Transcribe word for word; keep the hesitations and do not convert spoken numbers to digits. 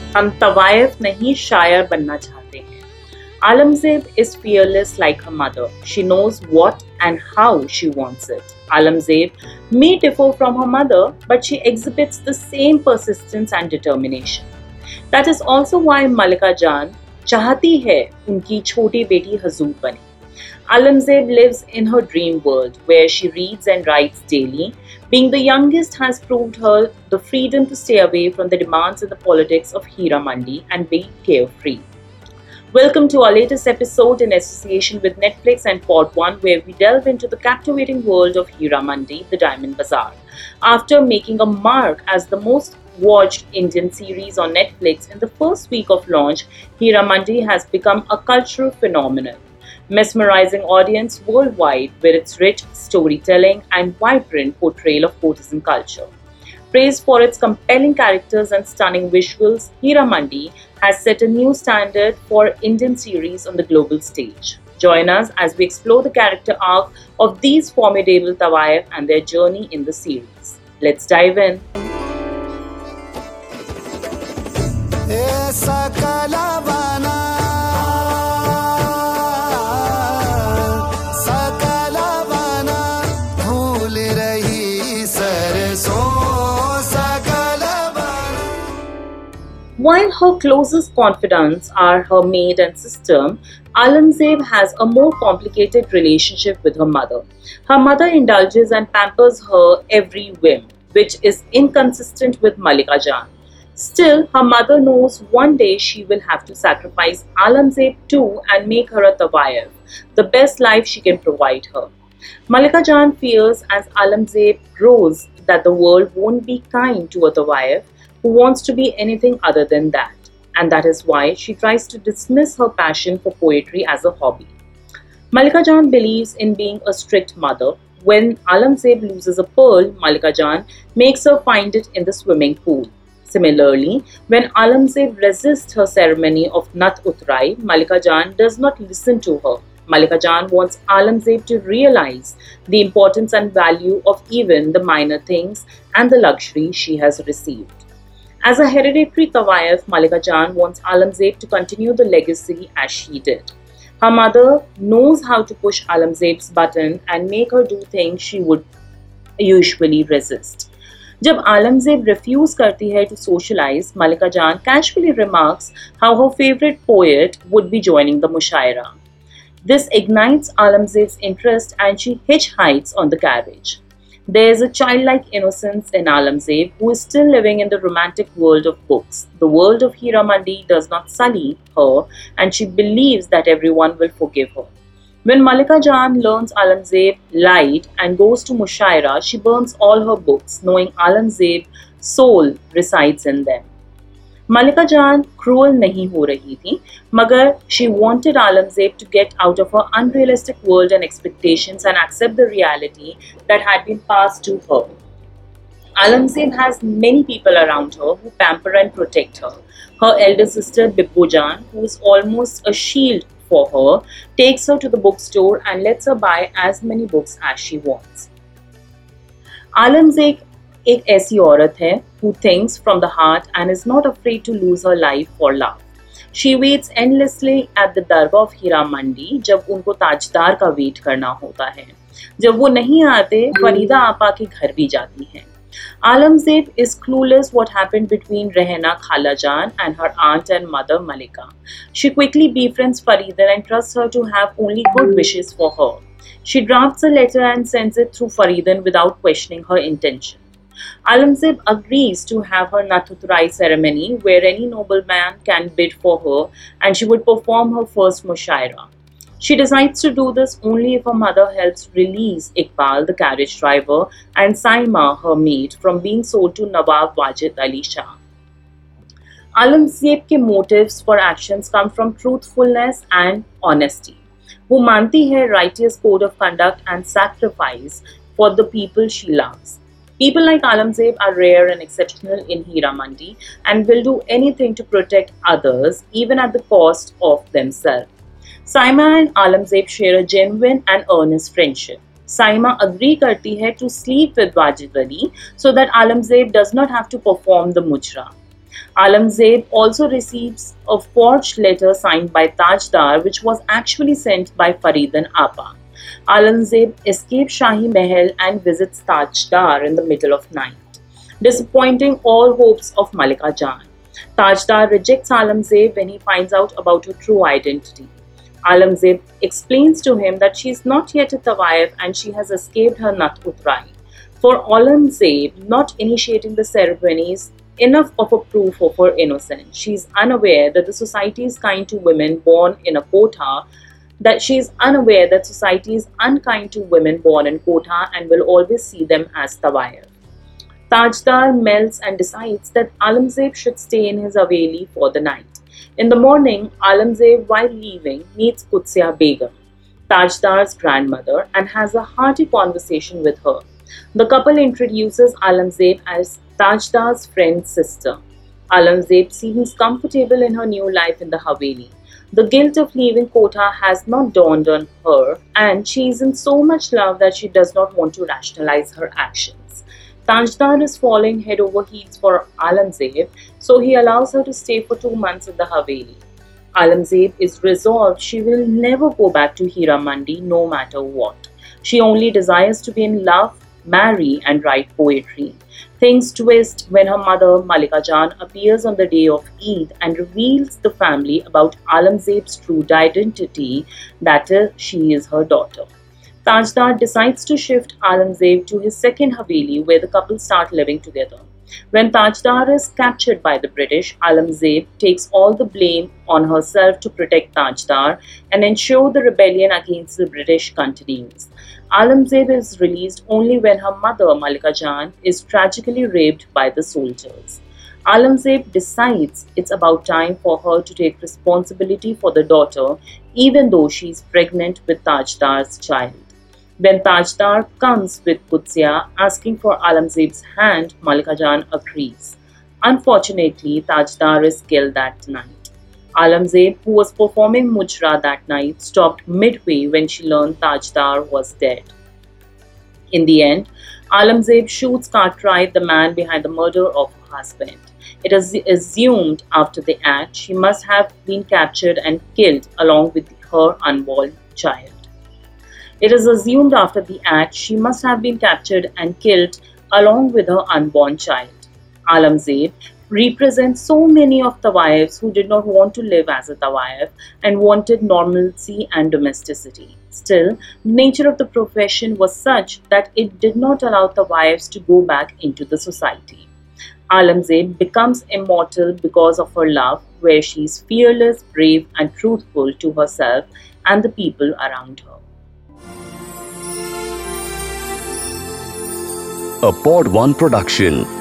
हम तवायफ नहीं शायर बनना चाहते हैं. Alamzeb is fearless like her mother. She knows what and how she wants it. Alamzeb may differ from her mother, but she exhibits the same persistence and determination. That is also why Malika Jan चाहती है उनकी छोटी बेटी हजूर बने. Alamzeb lives in her dream world where she reads and writes daily. Being the youngest has proved her the freedom to stay away from the demands and the politics of Hira Mandi and be carefree. Welcome to our latest episode in association with Netflix and Pod One, where we delve into the captivating world of Hira Mandi, the Diamond Bazaar. After making a mark as the most watched Indian series on Netflix in the first week of launch, Hira Mandi has become a cultural phenomenon, mesmerizing audience worldwide with its rich storytelling and vibrant portrayal of courtesan culture. Praised for its compelling characters and stunning visuals, Hira Mandi has set a new standard for Indian series on the global stage. Join us as we explore the character arc of these formidable Tawaif and their journey in the series. Let's dive in. While her closest confidants are her maid and sister, Alamzeb has a more complicated relationship with her mother. Her mother indulges and pampers her every whim, which is inconsistent with Malika Jan. Still, her mother knows one day she will have to sacrifice Alamzeb too and make her a Tawaif, the best life she can provide her. Malika Jan fears as Alamzeb grows that the world won't be kind to a Tawaif who wants to be anything other than that, and that is why she tries to dismiss her passion for poetry as a hobby. Malika Jan believes in being a strict mother. When Alamzeb loses a pearl, Malika Jan makes her find it in the swimming pool. Similarly, when Alamzeb resists her ceremony of Nat Utrai, Malika Jan does not listen to her. Malika Jan wants Alamzeb to realize the importance and value of even the minor things and the luxury she has received. As a hereditary Tawaif, Malika Jan wants Alamzeb to continue the legacy as she did. Her mother knows how to push Alamzeb's button and make her do things she would usually resist. जब Alamzeb refuse करती है to socialize, Malika Jan casually remarks how her favorite poet would be joining the mushaira. This ignites Alamzeb's interest and she hitchhikes on the carriage. There is a childlike innocence in Alamzeb, who is still living in the romantic world of books. The world of Hira Mandi does not sully her, and she believes that everyone will forgive her. When Malika Jan learns Alamzeb lied and goes to Mushaira, she burns all her books, knowing Alamzeb's soul resides in them. Malika Jan cruel नहीं हो रही थी, मगर she wanted Alamzeb to get out of her unrealistic world and expectations and accept the reality that had been passed to her. Alamzeb has many people around her who pamper and protect her. Her elder sister Bibbo Jan, who is almost a shield for her, takes her to the bookstore and lets her buy as many books as she wants. Alamzeb एक ऐसी औरत है who thinks from the heart and is not afraid to lose her life for love. She waits endlessly at the darbar of Hira Mandi जब उनको ताजदार का wait करना होता है. जब वो नहीं आते, फरीदा आपा के घर भी जाती हैं. Alamzeb is clueless what happened between Rehna Khala Jan and her aunt and mother Malika. She quickly befriends Farida and trusts her to have only good wishes for her. She drafts a letter and sends it through Faridan without questioning her intention. Alamzeb agrees to have her Natutrai ceremony where any nobleman can bid for her and she would perform her first mushaira. She decides to do this only if her mother helps release Iqbal, the carriage driver, and Saima, her maid, from being sold to Nawab Wajid Ali Shah. Alamzeb के motives for actions come from truthfulness and honesty. वो मानती है righteous code of conduct and sacrifice for the people she loves. People like Alamzeb are rare and exceptional in Hira Mandi and will do anything to protect others, even at the cost of themselves. Saima and Alamzeb share a genuine and earnest friendship. Saima agree करती है to sleep with Wajid Ali so that Alamzeb does not have to perform the mujra. Aurangzeb also receives a forged letter signed by Tajdar, which was actually sent by Faridan Apa. Aurangzeb escapes Shahi Mahal and visits Tajdar in the middle of night, disappointing all hopes of Malika Jan. Tajdar rejects Aurangzeb when he finds out about her true identity. Aurangzeb explains to him that she is not yet a Tawayef and she has escaped her Nat Utrai. For Aurangzeb, not initiating the ceremony is enough of a proof of her innocence. She is unaware that the society is kind to women born in a Kotha, that she is unaware that society is unkind to women born in Kotha and will always see them as Tawayef. Tajdar melts and decides that Aurangzeb should stay in his Haveli for the night. In the morning, Aurangzeb, while leaving, meets Qudsiya Begum, Tajdar's grandmother, and has a hearty conversation with her. The couple introduces Aurangzeb as Tajdar's friend's sister. Aurangzeb seems comfortable in her new life in the Haveli. The guilt of leaving Kotha has not dawned on her, and she is in so much love that she does not want to rationalize her actions. Tajdar is falling head over heels for Aurangzeb, so he allows her to stay for two months in the Haveli. Aurangzeb is resolved she will never go back to Hira Mandi no matter what. She only desires to be in love, marry and write poetry. Things twist when her mother Malika Jan appears on the day of Eid and reveals the family about Aurangzeb's true identity, that is, she is her daughter. Tajdar decides to shift Aurangzeb to his second Haveli where the couple start living together. When Tajdar is captured by the British, Aurangzeb takes all the blame on herself to protect Tajdar and ensure the rebellion against the British continues. Aurangzeb is released only when her mother Malika Jan is tragically raped by the soldiers. Aurangzeb decides it's about time for her to take responsibility for the daughter even though she is pregnant with Tajdar's child. When Tajdar comes with Qudsiya asking for Aurangzeb's hand, Malika Jan agrees. Unfortunately, Tajdar is killed that night. Aurangzeb, who was performing Mujra that night, stopped midway when she learned Tajdar was dead. In the end, Aurangzeb shoots Cartwright, the man behind the murder of her husband. It is assumed after the act she must have been captured and killed along with her unborn child. It is assumed after the act she must have been captured and killed along with her unborn child. Aurangzeb represents so many of Tawayefs who did not want to live as a Tawayef and wanted normalcy and domesticity. Still, the nature of the profession was such that it did not allow Tawayefs to go back into the society. Aurangzeb becomes immortal because of her love, where she is fearless, brave and truthful to herself and the people around her. A Pod One production.